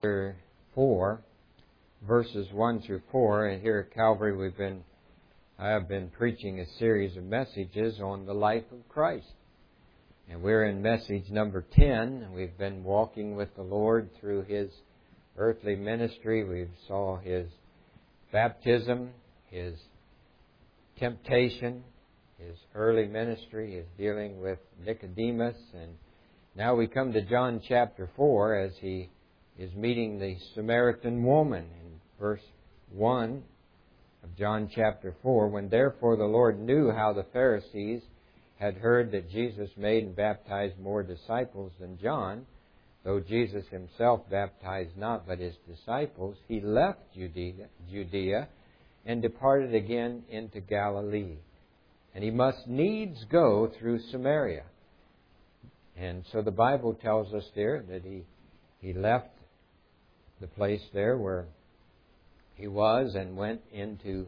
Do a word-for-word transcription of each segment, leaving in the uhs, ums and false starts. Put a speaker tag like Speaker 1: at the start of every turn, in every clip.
Speaker 1: chapter four, verses one through four. And here at Calvary, we've been, I have been preaching a series of messages on the life of Christ. And we're in message number ten. We've been walking with the Lord through His earthly ministry. We saw His baptism, His temptation, His early ministry, His dealing with Nicodemus. And now we come to John chapter four as He is meeting the Samaritan woman in verse one of John chapter four. When therefore the Lord knew how the Pharisees had heard that Jesus made and baptized more disciples than John, though Jesus Himself baptized not but His disciples, He left Judea, Judea and departed again into Galilee. And He must needs go through Samaria. And so the Bible tells us there that He, he left the place there where He was and went into,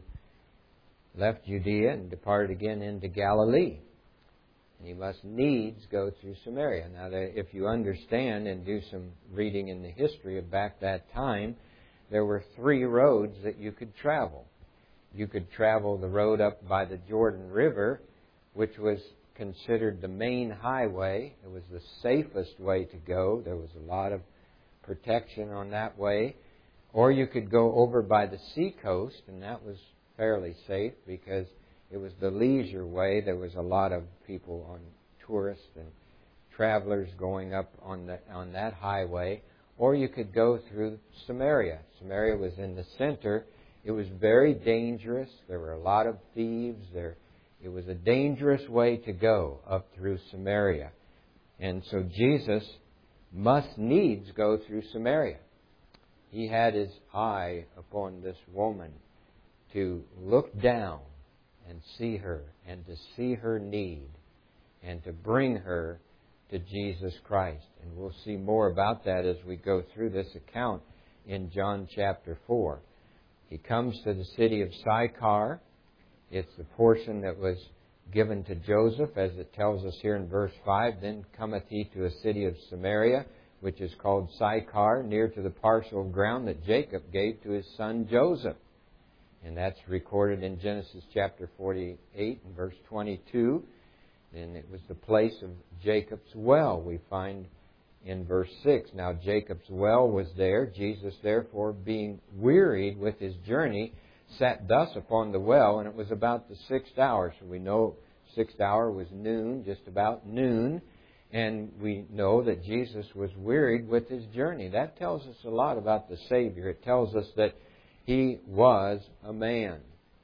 Speaker 1: left Judea and departed again into Galilee. And He must needs go through Samaria. Now, if you understand and do some reading in the history of back that time, there were three roads that you could travel. You could travel the road up by the Jordan River, which was considered the main highway. It was the safest way to go. There was a lot of protection on that way. Or you could go over by the seacoast, and that was fairly safe because it was the leisure way. There was a lot of people on tourists and travelers going up on the, on that highway. Or you could go through Samaria. Samaria was in the center. It was very dangerous. There were a lot of thieves. There, it was a dangerous way to go up through Samaria. And so Jesus must needs go through Samaria. He had His eye upon this woman to look down and see her, and to see her need, and to bring her to Jesus Christ. And we'll see more about that as we go through this account in John chapter four. He comes to the city of Sychar. It's the portion that was given to Joseph, as it tells us here in verse five. Then cometh he to a city of Samaria, which is called Sychar, near to the parcel of ground that Jacob gave to his son Joseph. And that's recorded in Genesis chapter forty-eight and verse twenty-two. And it was the place of Jacob's well, we find in verse six. Now Jacob's well was there. Jesus, therefore, being wearied with His journey, sat thus upon the well, and it was about the sixth hour. So we know sixth hour was noon, just about noon. And we know that Jesus was wearied with His journey. That tells us a lot about the Savior. It tells us that He was a man.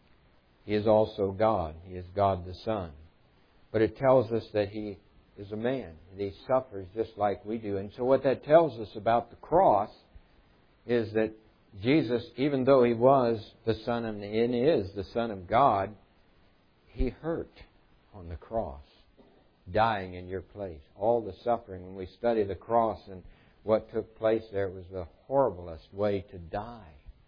Speaker 1: He is also God. He is God the Son. But it tells us that He is a man. And He suffers just like we do. And so what that tells us about the cross is that Jesus, even though He was the Son and is the Son of God, He hurt on the cross, dying in your place. All the suffering. When we study the cross and what took place there, it was the horriblest way to die.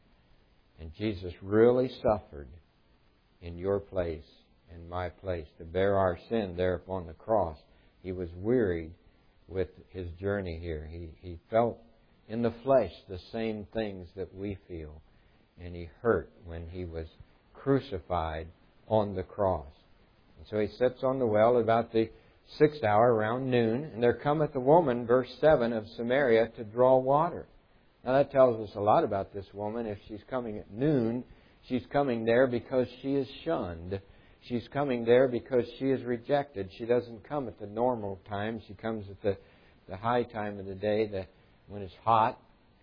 Speaker 1: And Jesus really suffered in your place and my place to bear our sin there upon the cross. He was wearied with His journey here. He, he felt in the flesh the same things that we feel. And He hurt when He was crucified on the cross. And so He sits on the well about the sixth hour, around noon. And there cometh a woman, verse seven, of Samaria to draw water. Now that tells us a lot about this woman. If she's coming at noon, she's coming there because she is shunned. She's coming there because she is rejected. She doesn't come at the normal time. She comes at the, the high time of the day, the, when it's hot.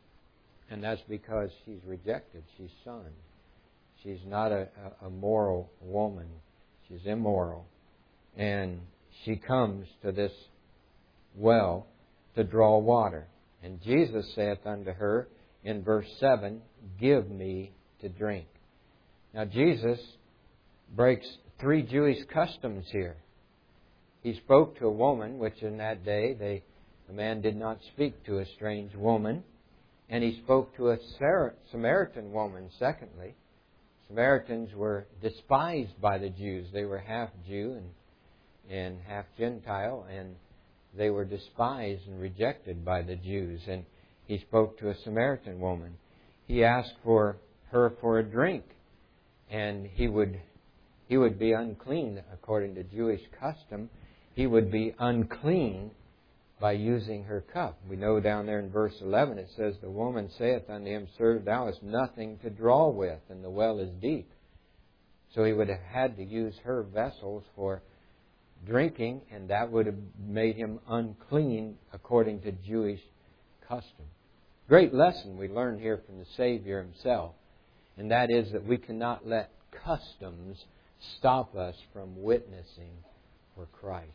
Speaker 1: And that's because she's rejected. She's shunned. She's not a, a, a moral woman. She's immoral. And she comes to this well to draw water. And Jesus saith unto her in verse seven, Give me to drink. Now Jesus breaks three Jewish customs here. He spoke to a woman, which in that day they, a man did not speak to a strange woman. And He spoke to a Samaritan woman, secondly. Samaritans were despised by the Jews. They were half Jew and, and half Gentile, and they were despised and rejected by the Jews. And he spoke to a Samaritan woman. He asked for her for a drink, and he would he would be unclean according to Jewish custom. He would be unclean by using her cup. We know down there in verse eleven it says, "The woman saith unto him, Sir, thou hast nothing to draw with, and the well is deep." So he would have had to use her vessels for drinking, and that would have made him unclean according to Jewish custom. Great lesson we learn here from the Savior Himself, and that is that we cannot let customs stop us from witnessing for Christ.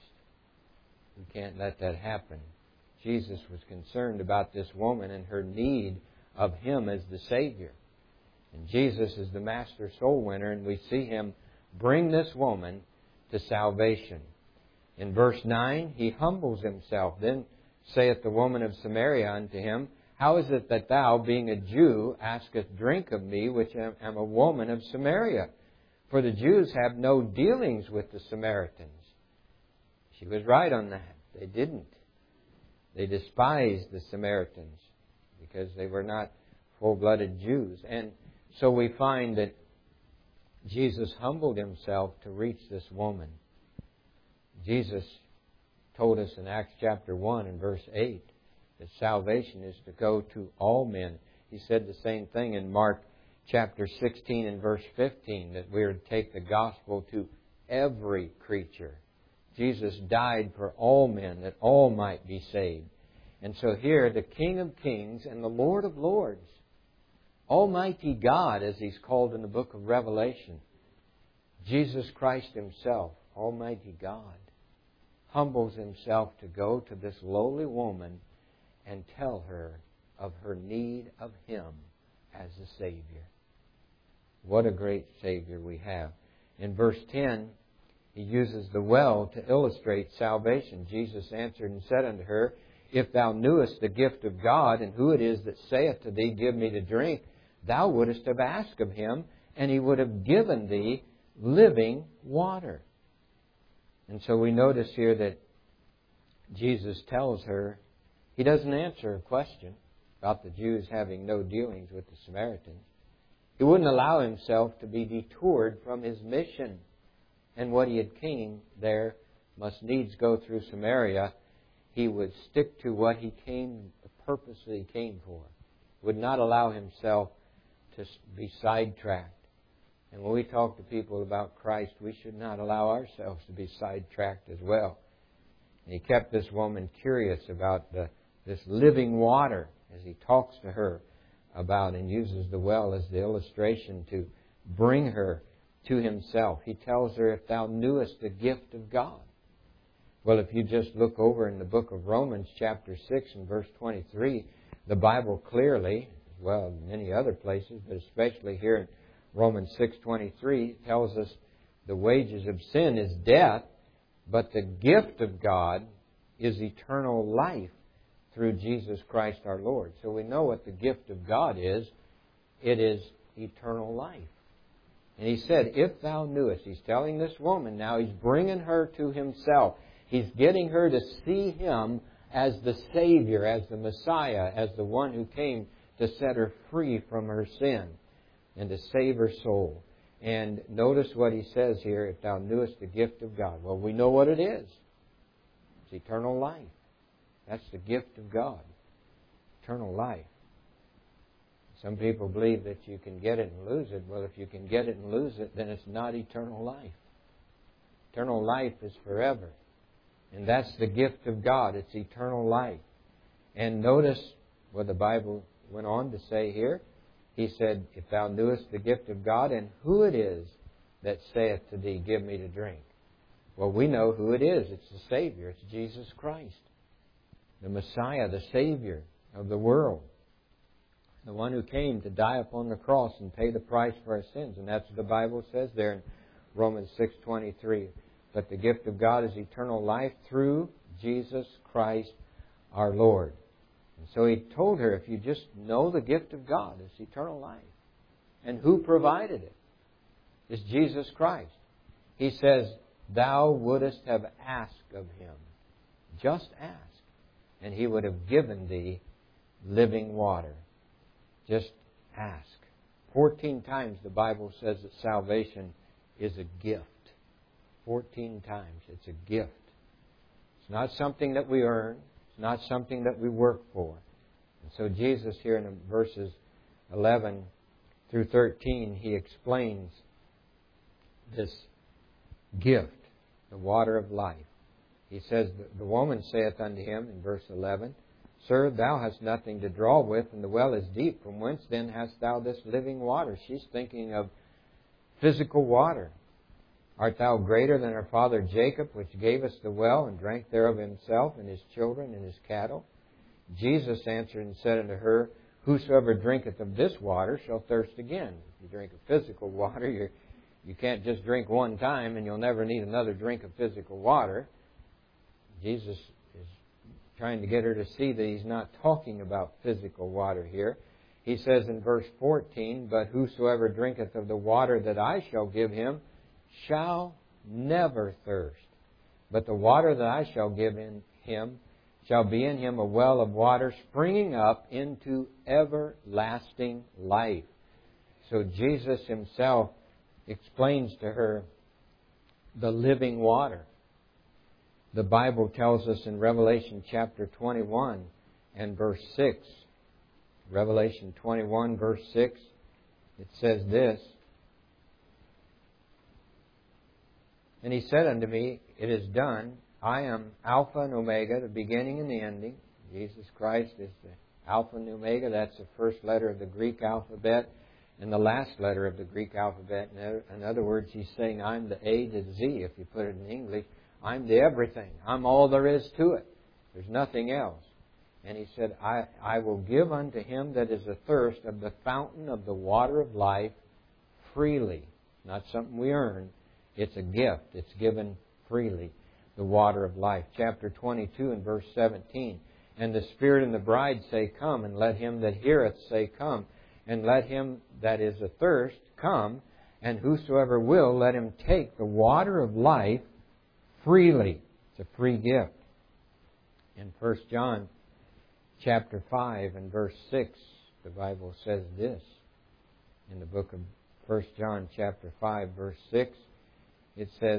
Speaker 1: We can't let that happen. Jesus was concerned about this woman and her need of Him as the Savior. And Jesus is the master soul winner, and we see Him bring this woman to salvation. In verse nine, He humbles Himself. Then saith the woman of Samaria unto Him, How is it that thou, being a Jew, askest drink of me, which am a woman of Samaria? For the Jews have no dealings with the Samaritans. She was right on that. They didn't. They despised the Samaritans because they were not full-blooded Jews. And so we find that Jesus humbled Himself to reach this woman. Jesus told us in Acts chapter one and verse eight that salvation is to go to all men. He said the same thing in Mark chapter sixteen and verse fifteen, that we are to take the gospel to every creature. Jesus died for all men, that all might be saved. And so here, the King of Kings and the Lord of Lords, Almighty God, as He's called in the book of Revelation, Jesus Christ Himself, Almighty God, humbles Himself to go to this lowly woman and tell her of her need of Him as a Savior. What a great Savior we have. In verse ten, He uses the well to illustrate salvation. Jesus answered and said unto her, If thou knewest the gift of God, and who it is that saith to thee, Give me to drink, thou wouldest have asked of Him, and He would have given thee living water. And so we notice here that Jesus tells her, He doesn't answer her question about the Jews having no dealings with the Samaritans. He wouldn't allow Himself to be detoured from His mission. And what He had came there must needs go through Samaria. He would stick to what He came, the purpose that He came for. Would not allow Himself to be sidetracked. And when we talk to people about Christ, we should not allow ourselves to be sidetracked as well. And He kept this woman curious about the, this living water as He talks to her about and uses the well as the illustration to bring her to Himself. He tells her, If thou knewest the gift of God. Well, if you just look over in the book of Romans chapter six and verse twenty-three, the Bible clearly, well, in many other places, but especially here in Romans six twenty-three, tells us the wages of sin is death, but the gift of God is eternal life through Jesus Christ our Lord. So we know what the gift of God is. It is eternal life. And He said, If thou knewest, He's telling this woman now, He's bringing her to Himself. He's getting her to see Him as the Savior, as the Messiah, as the one who came to set her free from her sin and to save her soul. And notice what He says here, If thou knewest the gift of God. Well, we know what it is. It's eternal life. That's the gift of God. Eternal life. Some people believe that you can get it and lose it. Well, if you can get it and lose it, then it's not eternal life. Eternal life is forever. And that's the gift of God. It's eternal life. And notice what the Bible went on to say here. He said, If thou knewest the gift of God, and who it is that saith to thee, Give me to drink. Well, we know who it is. It's the Savior. It's Jesus Christ. The Messiah, the Savior of the world. The one who came to die upon the cross and pay the price for our sins. And that's what the Bible says there in Romans six twenty-three. But the gift of God is eternal life through Jesus Christ our Lord. And so He told her, if you just know the gift of God, it's eternal life. And who provided it? It's Jesus Christ. He says, Thou wouldest have asked of Him. Just ask. And He would have given thee living water. Just ask. Fourteen times the Bible says that salvation is a gift. Fourteen times. It's a gift. It's not something that we earn. It's not something that we work for. And so Jesus here in verses eleven through thirteen, He explains this gift, the water of life. He says, the woman saith unto Him in verse eleven, Sir, thou hast nothing to draw with, and the well is deep. From whence then hast thou this living water? She's thinking of physical water. Art thou greater than our father Jacob, which gave us the well, and drank thereof himself, and his children, and his cattle? Jesus answered and said unto her, Whosoever drinketh of this water shall thirst again. If you drink of physical water, you're, you can't just drink one time, and you'll never need another drink of physical water. Jesus is trying to get her to see that He's not talking about physical water here. He says in verse fourteen, But whosoever drinketh of the water that I shall give him shall never thirst. But the water that I shall give in him shall be in him a well of water springing up into everlasting life. So Jesus Himself explains to her the living water. The Bible tells us in Revelation chapter twenty-one and verse six, Revelation twenty-one verse six, it says this, And He said unto me, It is done. I am Alpha and Omega, the beginning and the ending. Jesus Christ is the Alpha and Omega. That's the first letter of the Greek alphabet and the last letter of the Greek alphabet. In other words, He's saying, I'm the A to Z, if you put it in English. I'm the everything. I'm all there is to it. There's nothing else. And He said, I, I will give unto him that is athirst of the fountain of the water of life freely. Not something we earn. It's a gift. It's given freely. The water of life. Chapter twenty-two and verse seventeen. And the Spirit and the bride say, Come, and let him that heareth say, Come, and let him that is athirst come, and whosoever will, let him take the water of life freely. It's a free gift. In First John chapter five and verse six, the Bible says this. In the book of First John chapter five verse six, it says,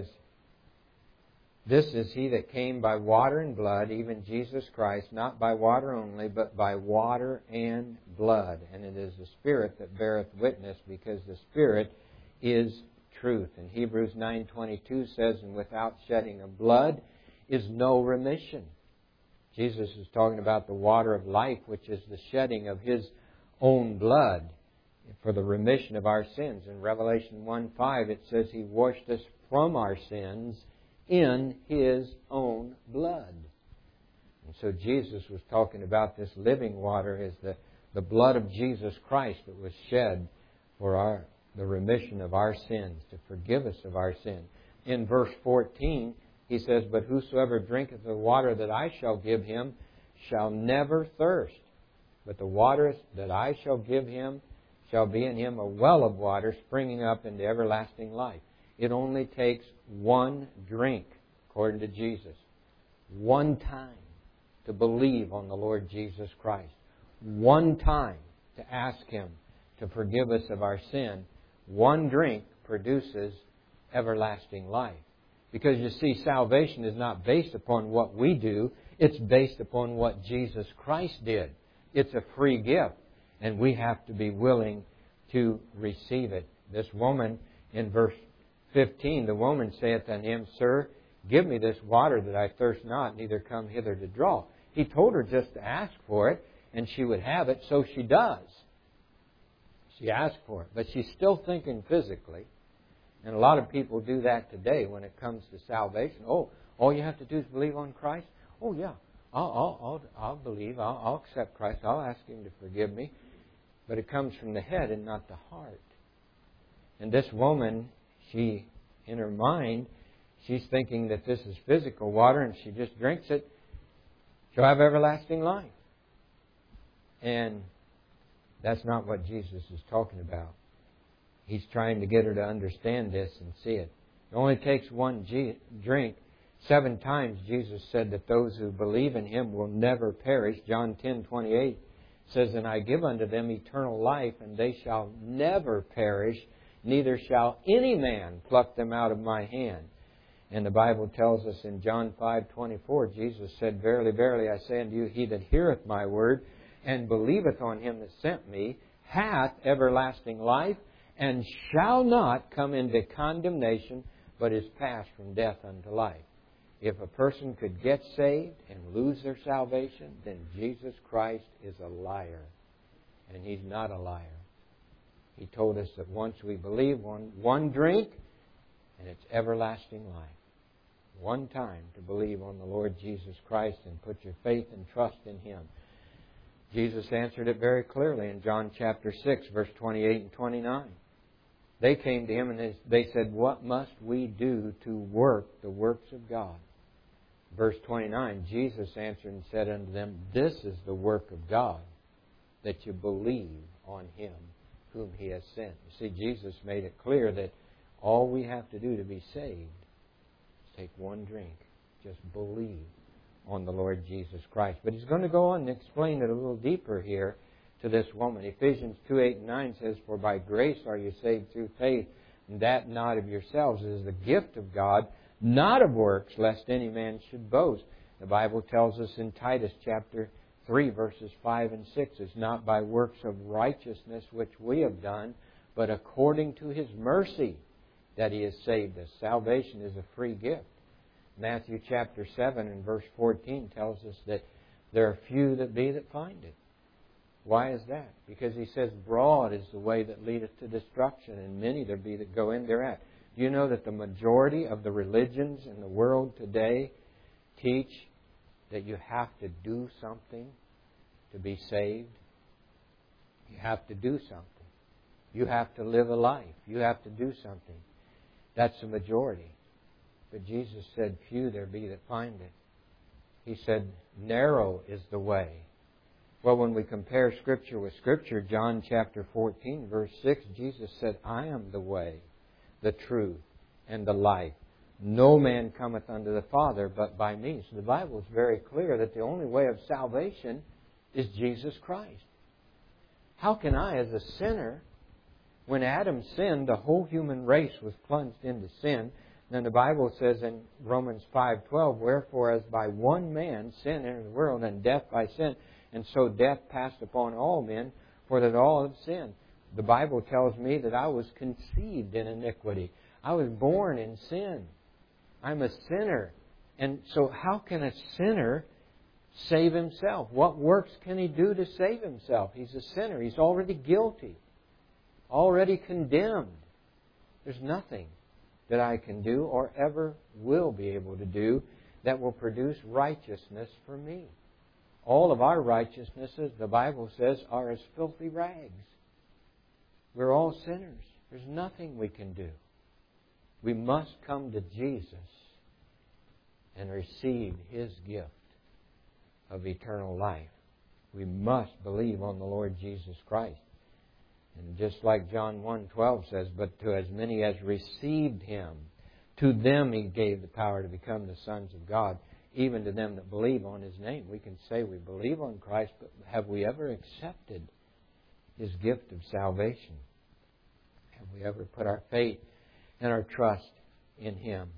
Speaker 1: This is He that came by water and blood, even Jesus Christ, not by water only, but by water and blood. And it is the Spirit that beareth witness, because the Spirit is truth. And Hebrews nine twenty-two says, And without shedding of blood is no remission. Jesus is talking about the water of life, which is the shedding of His own blood for the remission of our sins. In Revelation one five it says He washed us from our sins in His own blood. And so Jesus was talking about this living water as the, the blood of Jesus Christ that was shed for our the remission of our sins, to forgive us of our sin. In verse fourteen, He says, But whosoever drinketh the water that I shall give him shall never thirst. But the water that I shall give him shall be in him a well of water springing up into everlasting life. It only takes one drink, according to Jesus. One time to believe on the Lord Jesus Christ. One time to ask Him to forgive us of our sin. One drink produces everlasting life. Because you see, salvation is not based upon what we do. It's based upon what Jesus Christ did. It's a free gift. And we have to be willing to receive it. This woman in verse fifteen, the woman saith unto Him, Sir, give me this water that I thirst not, neither come hither to draw. He told her just to ask for it, and she would have it, so she does. She asked for it, but she's still thinking physically. And a lot of people do that today when it comes to salvation. Oh, all you have to do is believe on Christ? Oh, yeah, I'll, I'll, I'll, I'll believe, I'll, I'll accept Christ, I'll ask Him to forgive me. But it comes from the head and not the heart. And this woman, she, in her mind, she's thinking that this is physical water, and she just drinks it, she'll have everlasting life. And that's not what Jesus is talking about. He's trying to get her to understand this and see it. It only takes one G- drink. Seven times Jesus said that those who believe in Him will never perish. John ten twenty-eight It says, and I give unto them eternal life, and they shall never perish, neither shall any man pluck them out of my hand. And the Bible tells us in John five twenty-four, Jesus said, Verily, verily, I say unto you, he that heareth my word, and believeth on him that sent me, hath everlasting life, and shall not come into condemnation, but is passed from death unto life. If a person could get saved and lose their salvation, then Jesus Christ is a liar. And He's not a liar. He told us that once we believe, one, one drink, and it's everlasting life. One time to believe on the Lord Jesus Christ and put your faith and trust in Him. Jesus answered it very clearly in John chapter six, verse twenty-eight and twenty-nine. They came to Him and they said, What must we do to work the works of God? Verse twenty-nine, Jesus answered and said unto them, This is the work of God, that you believe on Him whom He has sent. You see, Jesus made it clear that all we have to do to be saved is take one drink. Just believe on the Lord Jesus Christ. But He's going to go on and explain it a little deeper here to this woman. Ephesians two, eight and nine says, For by grace are you saved through faith, and that not of yourselves. It is the gift of God, not of works, lest any man should boast. The Bible tells us in Titus chapter three, verses five and six, It's not by works of righteousness which we have done, but according to His mercy that He has saved us. Salvation is a free gift. Matthew chapter seven and verse fourteen tells us that there are few that be that find it. Why is that? Because He says, Broad is the way that leadeth to destruction, and many there be that go in thereat. Do you know that the majority of the religions in the world today teach that you have to do something to be saved? You have to do something. You have to live a life. You have to do something. That's the majority. But Jesus said, Few there be that find it. He said, Narrow is the way. Well, when we compare Scripture with Scripture, John chapter fourteen, verse six, Jesus said, I am the way, the truth, and the life. No man cometh unto the Father but by me. So the Bible is very clear that the only way of salvation is Jesus Christ. How can I, as a sinner, when Adam sinned, the whole human race was plunged into sin. Then the Bible says in Romans five twelve, Wherefore as by one man sin entered the world, and death by sin, and so death passed upon all men, for that all have sinned. The Bible tells me that I was conceived in iniquity. I was born in sin. I'm a sinner. And so how can a sinner save himself? What works can he do to save himself? He's a sinner. He's already guilty. Already condemned. There's nothing that I can do or ever will be able to do that will produce righteousness for me. All of our righteousnesses, the Bible says, are as filthy rags. We're all sinners. There's nothing we can do. We must come to Jesus and receive His gift of eternal life. We must believe on the Lord Jesus Christ. And just like John one twelve says, But to as many as received Him, to them He gave the power to become the sons of God, even to them that believe on His name. We can say we believe on Christ, but have we ever accepted His gift of salvation? Have we ever put our faith and our trust in Him?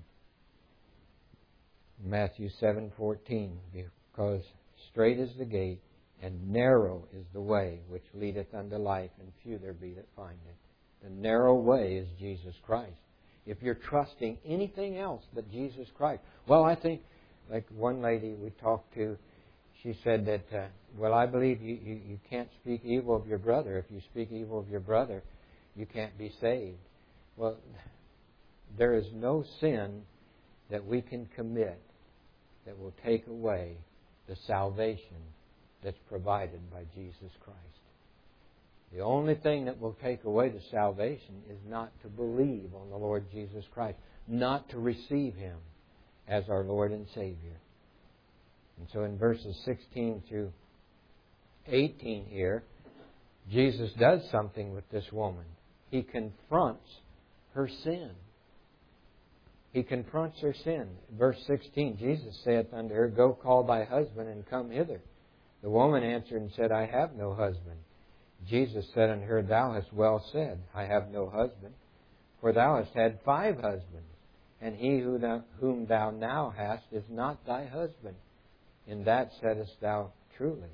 Speaker 1: Matthew seven fourteen, Because strait is the gate, and narrow is the way which leadeth unto life, and few there be that find it. The narrow way is Jesus Christ. If you're trusting anything else but Jesus Christ, well, I think, like one lady we talked to, she said that, uh, well, I believe you, you, you can't speak evil of your brother. If you speak evil of your brother, you can't be saved. Well, there is no sin that we can commit that will take away the salvation that's provided by Jesus Christ. The only thing that will take away the salvation is not to believe on the Lord Jesus Christ, not to receive Him as our Lord and Savior. And so in verses sixteen through eighteen here, Jesus does something with this woman. He confronts her sin. He confronts her sin. Verse sixteen, Jesus saith unto her, Go call thy husband and come hither. The woman answered and said, I have no husband. Jesus said unto her, Thou hast well said, I have no husband. For thou hast had five husbands, and he who thou, whom thou now hast is not thy husband. In that saidest thou truly.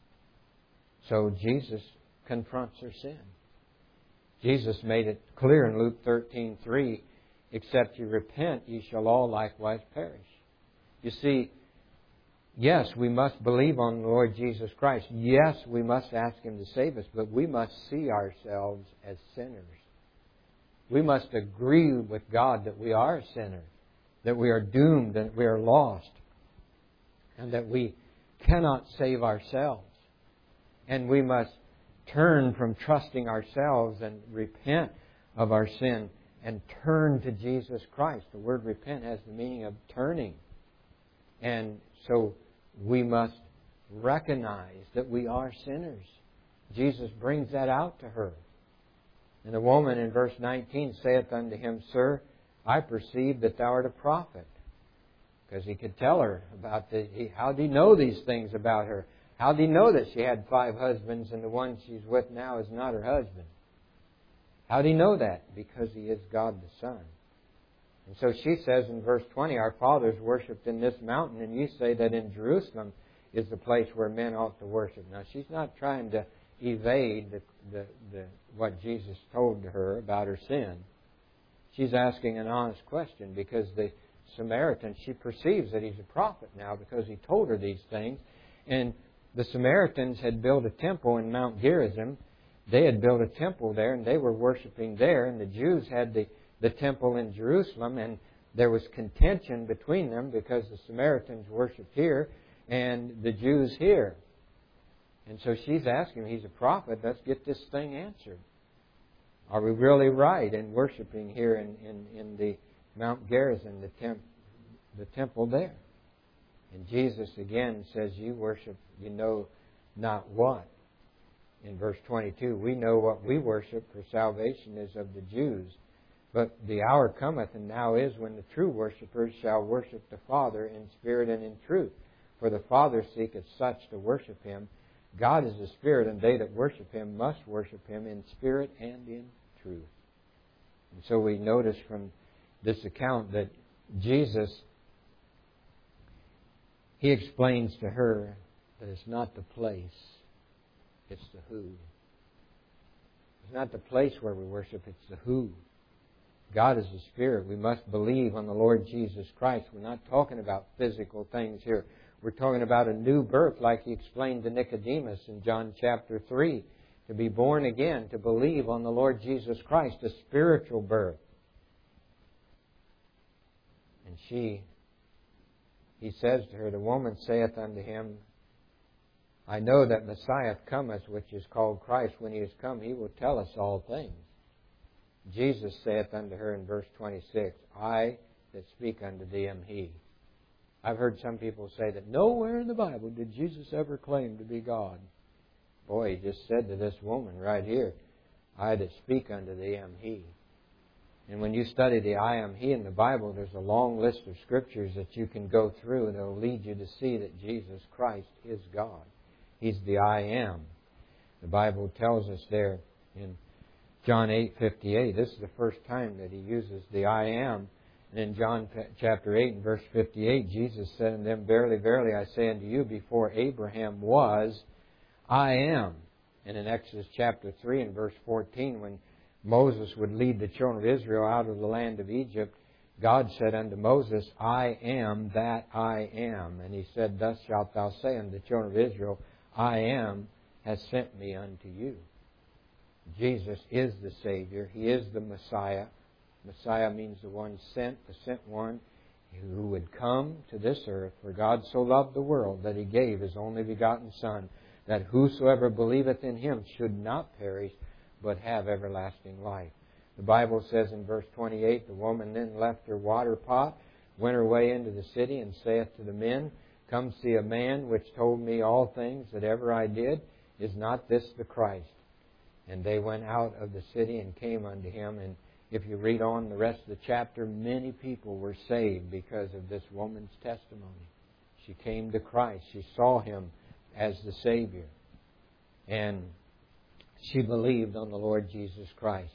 Speaker 1: So Jesus confronts her sin. Jesus made it clear in Luke thirteen three, except ye repent, ye shall all likewise perish. You see, yes, we must believe on the Lord Jesus Christ. Yes, we must ask Him to save us, but we must see ourselves as sinners. We must agree with God that we are sinners, that we are doomed, that we are lost, and that we cannot save ourselves. And we must turn from trusting ourselves and repent of our sin and turn to Jesus Christ. The word repent has the meaning of turning. And so we must recognize that we are sinners. Jesus brings that out to her. And the woman in verse nineteen saith unto Him, Sir, I perceive that thou art a prophet. Because he could tell her about the, he, how did he know these things about her? How did he know that she had five husbands and the one she's with now is not her husband? How did he know that? Because He is God the Son. And so she says in verse twenty, Our fathers worshipped in this mountain, and you say that in Jerusalem is the place where men ought to worship. Now, she's not trying to evade the, the, the, what Jesus told her about her sin. She's asking an honest question because the Samaritan, she perceives that he's a prophet now because he told her these things. And the Samaritans had built a temple in Mount Gerizim. They had built a temple there, and they were worshiping there. And the Jews had the, the temple in Jerusalem, and there was contention between them because the Samaritans worshipped here and the Jews here. And so she's asking, He's a prophet, let's get this thing answered. Are we really right in worshiping here in, in, in the Mount Gerizim, the, temp, the temple there? And Jesus again says, you worship, you know not what. In verse twenty-two, we know what we worship, for salvation is of the Jews. But the hour cometh, and now is, when the true worshippers shall worship the Father in spirit and in truth. For the Father seeketh such to worship Him. God is a spirit, and they that worship Him must worship Him in spirit and in truth. And so we notice from this account that Jesus, He explains to her that it's not the place, it's the who. It's not the place where we worship, it's the who. God is a spirit. We must believe on the Lord Jesus Christ. We're not talking about physical things here. We're talking about a new birth, like He explained to Nicodemus in John chapter three. To be born again, to believe on the Lord Jesus Christ, a spiritual birth. And she, He says to her, the woman saith unto Him, I know that Messiah cometh, which is called Christ. When He is come, He will tell us all things. Jesus saith unto her in verse twenty-six, I that speak unto thee am He. I've heard some people say that nowhere in the Bible did Jesus ever claim to be God. Boy, He just said to this woman right here, I that speak unto thee am He. And when you study the I am He in the Bible, there's a long list of scriptures that you can go through, and it will lead you to see that Jesus Christ is God. He's the I am. The Bible tells us there in John eight fifty-eight, this is the first time that He uses the I am. And in John chapter eight and verse fifty-eight, Jesus said unto them, Verily, verily, I say unto you, before Abraham was, I am. And in Exodus chapter three and verse fourteen, when Moses would lead the children of Israel out of the land of Egypt, God said unto Moses, I am that I am. And He said, Thus shalt thou say unto the children of Israel, I am has sent me unto you. Jesus is the Savior. He is the Messiah. Messiah means the one sent, the sent one, who would come to this earth. For God so loved the world that He gave His only begotten Son, that whosoever believeth in Him should not perish, but have everlasting life. The Bible says in verse twenty-eight, the woman then left her water pot, went her way into the city, and saith to the men, Come see a man which told me all things that ever I did. Is not this the Christ? And they went out of the city and came unto Him. And if you read on the rest of the chapter, many people were saved because of this woman's testimony. She came to Christ. She saw Him as the Savior. And she believed on the Lord Jesus Christ.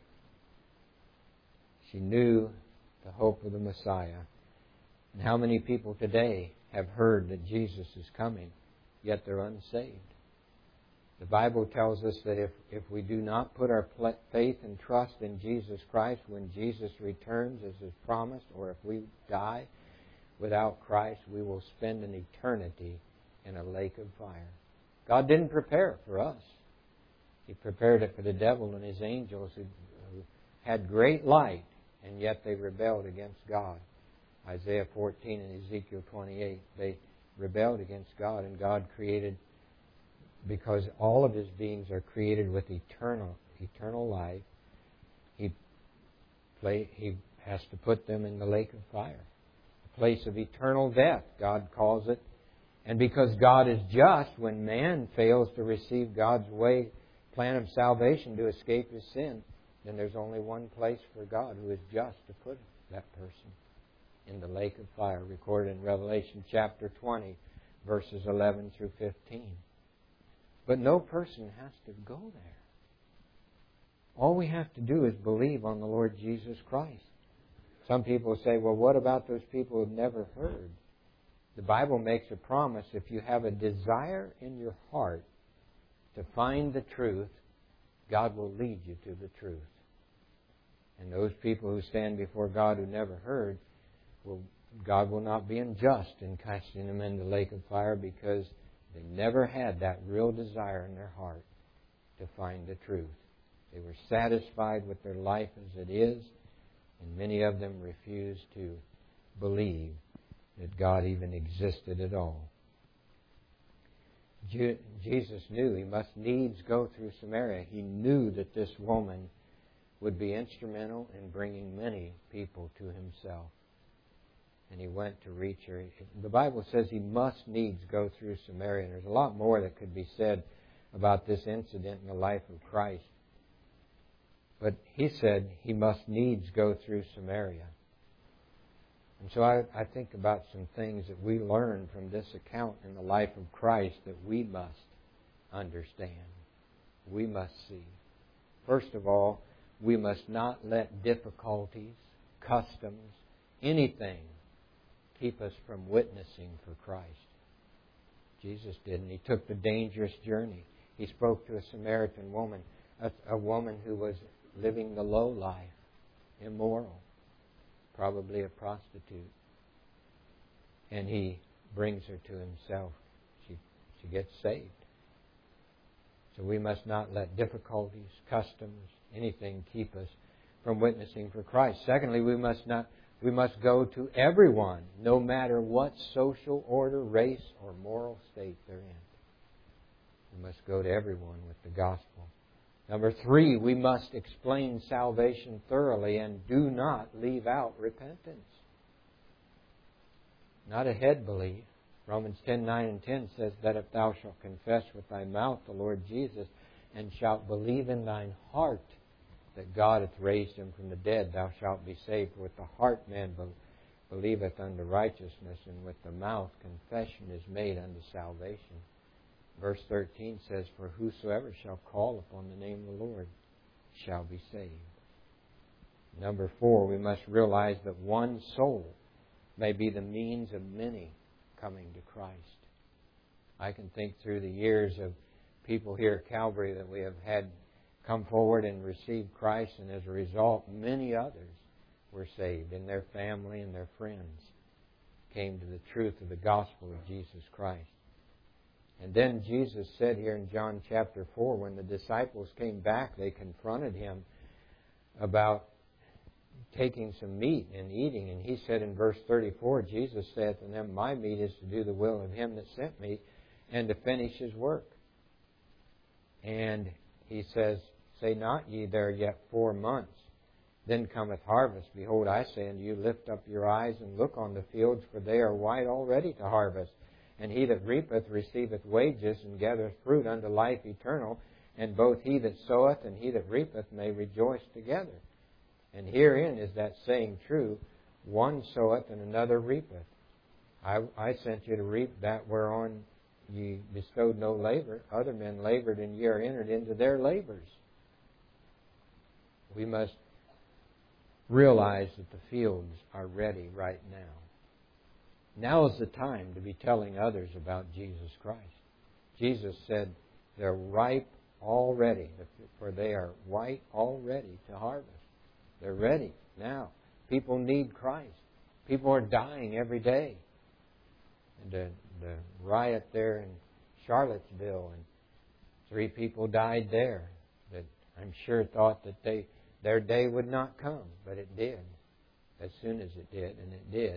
Speaker 1: She knew the hope of the Messiah. And how many people today have heard that Jesus is coming, yet they're unsaved? The Bible tells us that if, if we do not put our faith and trust in Jesus Christ when Jesus returns as is promised, or if we die without Christ, we will spend an eternity in a lake of fire. God didn't prepare it for us. He prepared it for the devil and his angels who, who had great light, and yet they rebelled against God. Isaiah fourteen and Ezekiel twenty-eight, they rebelled against God, and God created, because all of His beings are created with eternal eternal life, He play, He has to put them in the lake of fire, a place of eternal death, God calls it. And because God is just, when man fails to receive God's way, plan of salvation to escape his sin, then there's only one place for God who is just to put that person, in the lake of fire, recorded in Revelation chapter twenty, verses eleven through fifteen. But no person has to go there. All we have to do is believe on the Lord Jesus Christ. Some people say, well, what about those people who've never heard? The Bible makes a promise: if you have a desire in your heart to find the truth, God will lead you to the truth. And those people who stand before God who never heard, well, God will not be unjust in casting them into the lake of fire, because they never had that real desire in their heart to find the truth. They were satisfied with their life as it is, and many of them refused to believe that God even existed at all. Je- Jesus knew He must needs go through Samaria. He knew that this woman would be instrumental in bringing many people to Himself. And He went to reach her. The Bible says He must needs go through Samaria. And there's a lot more that could be said about this incident in the life of Christ. But He said He must needs go through Samaria. And so I, I think about some things that we learn from this account in the life of Christ that we must understand. We must see. First of all, we must not let difficulties, customs, anything keep us from witnessing for Christ. Jesus didn't. He took the dangerous journey. He spoke to a Samaritan woman, a, a woman who was living the low life, immoral, probably a prostitute. And He brings her to Himself. She, she gets saved. So we must not let difficulties, customs, anything keep us from witnessing for Christ. Secondly, we must not we must go to everyone, no matter what social order, race, or moral state they're in. We must go to everyone with the gospel. Number three, we must explain salvation thoroughly and do not leave out repentance. Not a head belief. Romans ten, nine and ten says that if thou shalt confess with thy mouth the Lord Jesus, and shalt believe in thine heart that God hath raised Him from the dead, thou shalt be saved. For with the heart man believeth unto righteousness, and with the mouth confession is made unto salvation. Verse thirteen says, for whosoever shall call upon the name of the Lord shall be saved. Number four, we must realize that one soul may be the means of many coming to Christ. I can think through the years of people here at Calvary that we have had come forward and receive Christ, and as a result, many others were saved, and their family and their friends came to the truth of the gospel of Jesus Christ. And then Jesus said here in John chapter four, when the disciples came back, they confronted Him about taking some meat and eating. And He said in verse thirty-four, Jesus said to them, my meat is to do the will of Him that sent me and to finish His work. And He says, say not ye, there are yet four months, then cometh harvest. Behold, I say unto you, lift up your eyes and look on the fields, for they are white already to harvest. And he that reapeth receiveth wages, and gathereth fruit unto life eternal, and both he that soweth and he that reapeth may rejoice together. And herein is that saying true, one soweth and another reapeth. I, I sent you to reap that whereon ye bestowed no labor. Other men labored, and ye are entered into their labors. We must realize that the fields are ready right now. Now is the time to be telling others about Jesus Christ. Jesus said they're ripe already, for they are white already to harvest. They're ready now. People need Christ. People are dying every day. And the, the riot there in Charlottesville, and three people died there that I'm sure thought that they their day would not come, but it did. As soon as it did, and it did.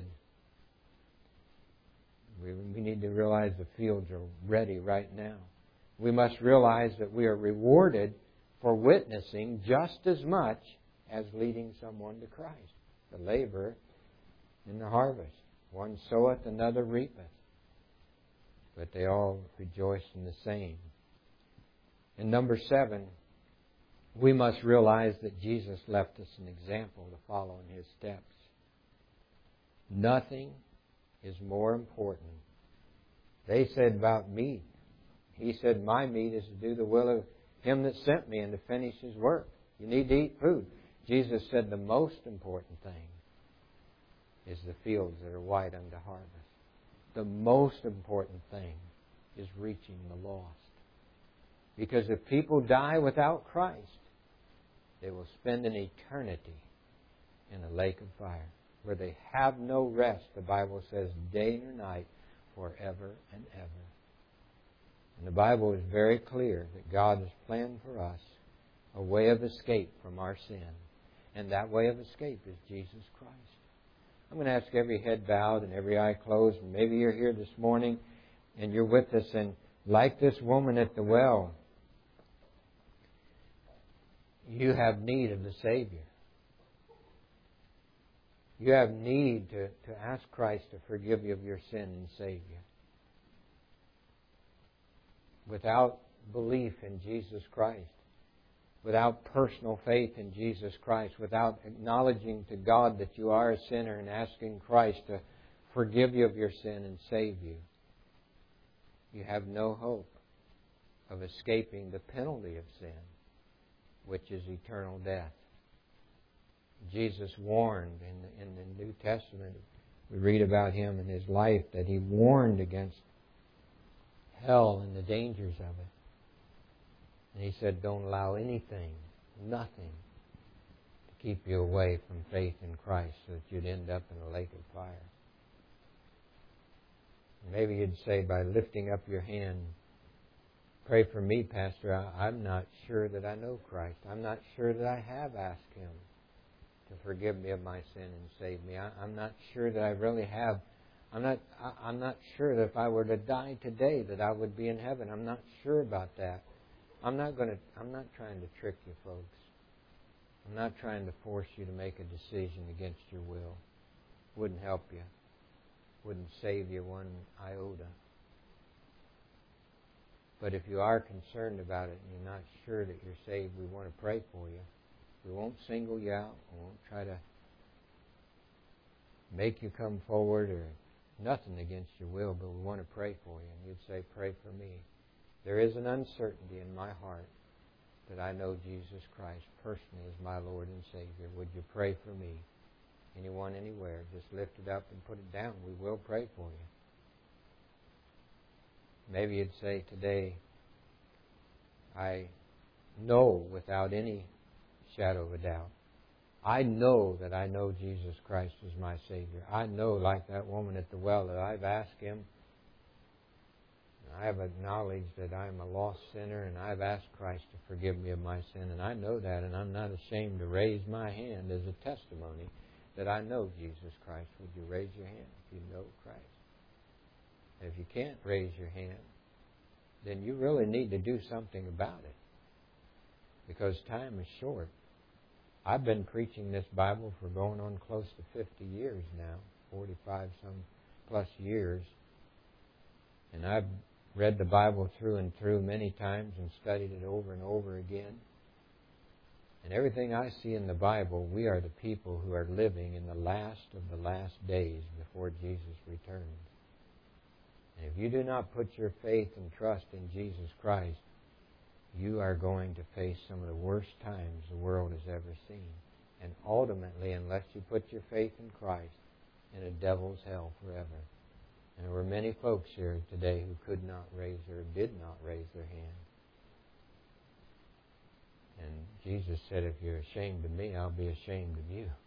Speaker 1: We, we need to realize the fields are ready right now. We must realize that we are rewarded for witnessing just as much as leading someone to Christ. The labor in the harvest. One soweth, another reapeth. But they all rejoice in the same. And number seven, we must realize that Jesus left us an example to follow in His steps. Nothing is more important. They said about meat. He said, my meat is to do the will of Him that sent me and to finish His work. You need to eat food. Jesus said the most important thing is the fields that are white unto harvest. The most important thing is reaching the lost. Because if people die without Christ, they will spend an eternity in a lake of fire where they have no rest, the Bible says, day or night, forever and ever. And the Bible is very clear that God has planned for us a way of escape from our sin. And that way of escape is Jesus Christ. I'm going to ask every head bowed and every eye closed. And maybe you're here this morning and you're with us, and like this woman at the well, you have need of the Savior. You have need to, to ask Christ to forgive you of your sin and save you. Without belief in Jesus Christ, without personal faith in Jesus Christ, without acknowledging to God that you are a sinner and asking Christ to forgive you of your sin and save you, you have no hope of escaping the penalty of sin, which is eternal death. Jesus warned in the, in the New Testament, we read about Him in His life, that He warned against hell and the dangers of it. And He said, don't allow anything, nothing, to keep you away from faith in Christ so that you'd end up in a lake of fire. Maybe you'd say, by lifting up your hand, pray for me, Pastor. I, I'm not sure that I know Christ. I'm not sure that I have asked Him to forgive me of my sin and save me. I, I'm not sure that I really have. I'm not. I, I'm not sure that if I were to die today, that I would be in heaven. I'm not sure about that. I'm not going to. I'm not trying to trick you, folks. I'm not trying to force you to make a decision against your will. Wouldn't help you. Wouldn't save you one iota. But if you are concerned about it and you're not sure that you're saved, we want to pray for you. We won't single you out. We won't try to make you come forward or nothing against your will, but we want to pray for you. And you'd say, pray for me. There is an uncertainty in my heart that I know Jesus Christ personally as my Lord and Savior. Would you pray for me? Anyone, anywhere, just lift it up and put it down. We will pray for you. Maybe you'd say today, I know without any shadow of a doubt, I know that I know Jesus Christ as my Savior. I know, like that woman at the well, that I've asked Him. I have acknowledged that I'm a lost sinner, and I've asked Christ to forgive me of my sin. And I know that, and I'm not ashamed to raise my hand as a testimony that I know Jesus Christ. Would you raise your hand if you know Christ? If you can't raise your hand, then you really need to do something about it, because time is short. I've been preaching this Bible for going on close to fifty years now, forty-five some plus years. And I've read the Bible through and through many times and studied it over and over again. And everything I see in the Bible, we are the people who are living in the last of the last days before Jesus returns. And if you do not put your faith and trust in Jesus Christ, you are going to face some of the worst times the world has ever seen. And ultimately, unless you put your faith in Christ, in a devil's hell forever. And there were many folks here today who could not raise or did not raise their hand. And Jesus said, if you're ashamed of me, I'll be ashamed of you.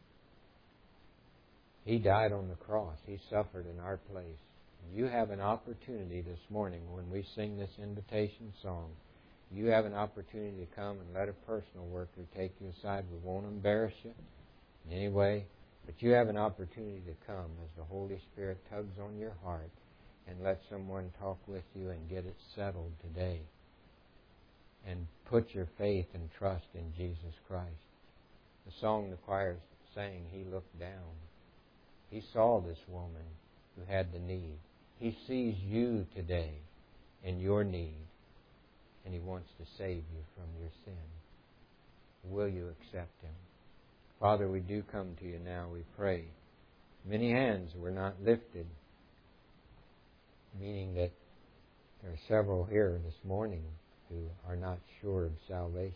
Speaker 1: He died on the cross. He suffered in our place. You have an opportunity this morning when we sing this invitation song. You have an opportunity to come and let a personal worker take you aside. We won't embarrass you in any way, but you have an opportunity to come as the Holy Spirit tugs on your heart and let someone talk with you and get it settled today. And put your faith and trust in Jesus Christ. The song the choir sang, He looked down. He saw this woman who had the need. He sees you today in your need. And He wants to save you from your sin. Will you accept Him? Father, we do come to you now, we pray. Many hands were not lifted, meaning that there are several here this morning who are not sure of salvation.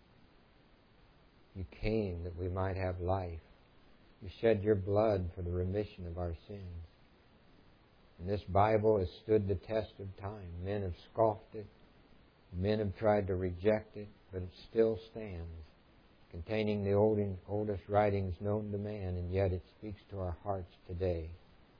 Speaker 1: You came that we might have life. You shed your blood for the remission of our sins. And this Bible has stood the test of time. Men have scoffed it. Men have tried to reject it, but it still stands, containing the old, oldest writings known to man, and yet it speaks to our hearts today.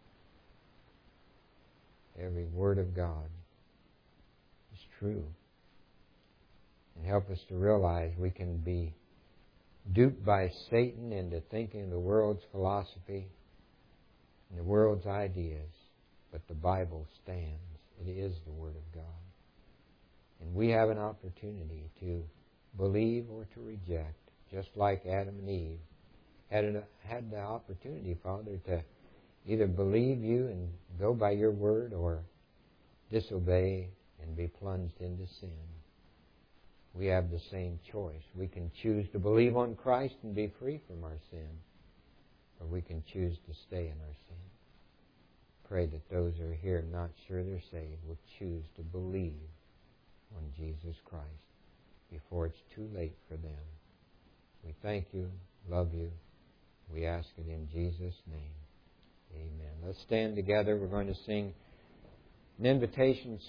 Speaker 1: Every word of God is true. And help us to realize we can be duped by Satan into thinking the world's philosophy and the world's ideas, but the Bible stands. It is the Word of God. And we have an opportunity to believe or to reject, just like Adam and Eve had, an, had the opportunity, Father, to either believe you and go by your word or disobey and be plunged into sin. We have the same choice. We can choose to believe on Christ and be free from our sin, or we can choose to stay in our sin. Pray that those who are here not sure they're saved will choose to believe on Jesus Christ before it's too late for them. We thank you, love you. We ask it in Jesus' name. Amen. Let's stand together. We're going to sing an invitation